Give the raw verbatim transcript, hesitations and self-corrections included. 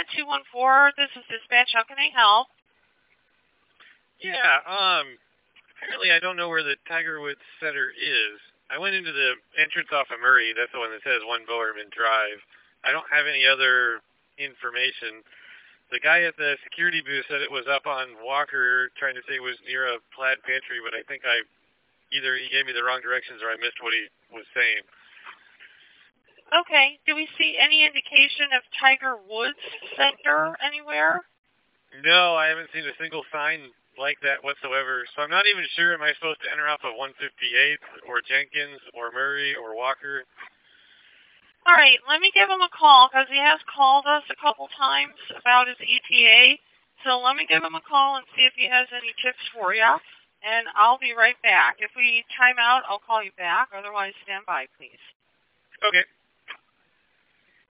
ahead, two one four. This is dispatch. How can I help? Yeah, um, apparently I don't know where the Tiger Woods Center is. I went into the entrance off of Murray. That's the one that says One Bowerman Drive. I don't have any other information. The guy at the security booth said it was up on Walker, trying to say it was near a plaid pantry, but I think I either he gave me the wrong directions or I missed what he was saying. Okay. Do we see any indication of Tiger Woods Center anywhere? No, I haven't seen a single sign like that whatsoever. So I'm not even sure, am I supposed to enter off of one fifty-eighth or Jenkins or Murray or Walker? All right, let me give him a call because he has called us a couple times about his E T A. So let me give him a call and see if he has any tips for you. And I'll be right back. If we time out, I'll call you back. Otherwise, stand by, please. Okay.